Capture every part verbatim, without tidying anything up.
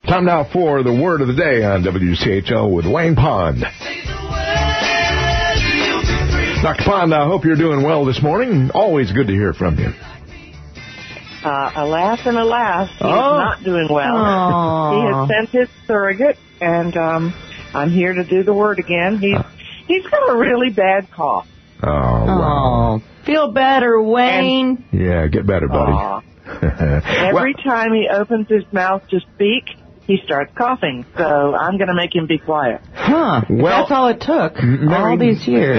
Time now for the word of the day on W C H L with Wayne Pond. Doctor Pond, I hope you're doing well this morning. Always good to hear from you. Uh, alas and alas, he's oh. not doing well. Aww. He has sent his surrogate, and um, I'm here to do the word again. He's he's got a really bad cough. Oh, wow. Oh, feel better, Wayne. And, yeah, get better, buddy. Every well, time he opens his mouth to speak, he starts coughing. So I'm going to make him be quiet. Huh. Well, that's all it took. Mary, all these years.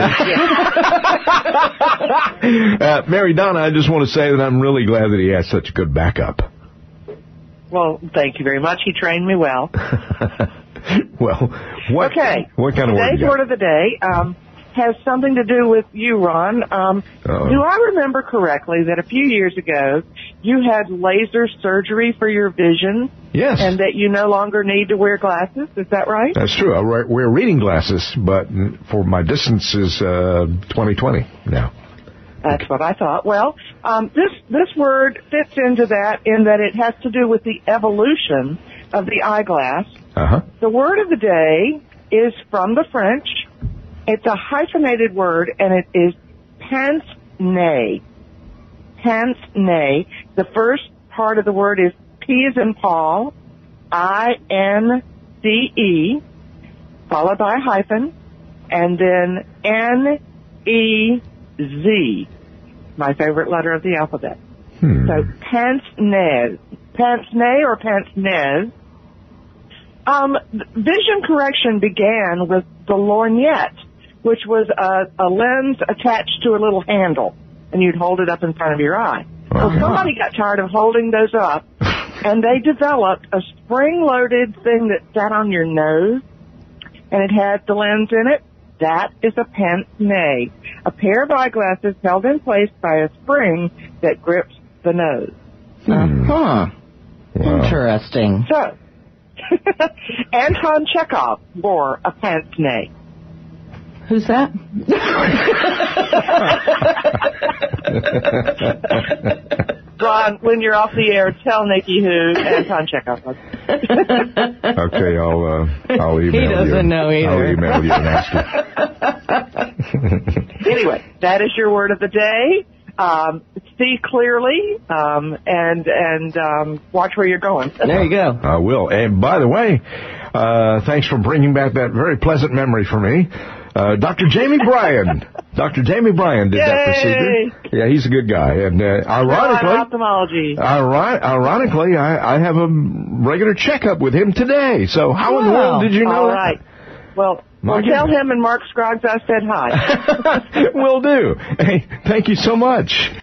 uh, Mary Donna, I just want to say that I'm really glad that he has such a good backup. Well, thank you very much. He trained me well. well, what, okay. what kind of word Today's you got? word of the day um, has something to do with you, Ron. Um, do I remember correctly that a few years ago you had laser surgery for your vision? Yes. And that you no longer need to wear glasses? Is that right? That's true. I wear reading glasses, but for my distance is uh, twenty twenty now. That's what I thought. Well, um, this this word fits into that in that it has to do with the evolution of the eyeglass. Uh-huh. The word of the day is from the French. It's a hyphenated word, and it is pince-nez. Pince-nez. The first part of the word is P as in Paul, I N C E, followed by a hyphen, and then N E Z, my favorite letter of the alphabet. Hmm. So pince-nez. Pince-nez or pince-nez. Um, vision correction began with the lorgnette, which was a, a lens attached to a little handle, and you'd hold it up in front of your eye. Uh-huh. Well, somebody got tired of holding those up, and they developed a spring-loaded thing that sat on your nose, and it had the lens in it. That is a pince-nez, a pair of eyeglasses held in place by a spring that grips the nose. Hmm. Huh. Wow. Interesting. So, Anton Chekhov wore a pince-nez. Who's that? Ron, when you're off the air, tell Nikki who Anton Chekhov was. Okay, I'll uh, I'll email you. He doesn't know either. I'll email you and ask you. Anyway, that is your word of the day. Um, see clearly, um, and and um, watch where you're going. There you go. I will. And by the way, uh, thanks for bringing back that very pleasant memory for me. Uh, Doctor Jamie Bryan. Doctor Jamie Bryan did Yay! that procedure. Yeah, he's a good guy. And uh, ironically, ophthalmology. Iri- ironically, I, I have a regular checkup with him today. So how in the Wow. world did you know All that? right. Well, My well tell goodness. him and Mark Scroggs I said hi. Will do. Hey, thank you so much.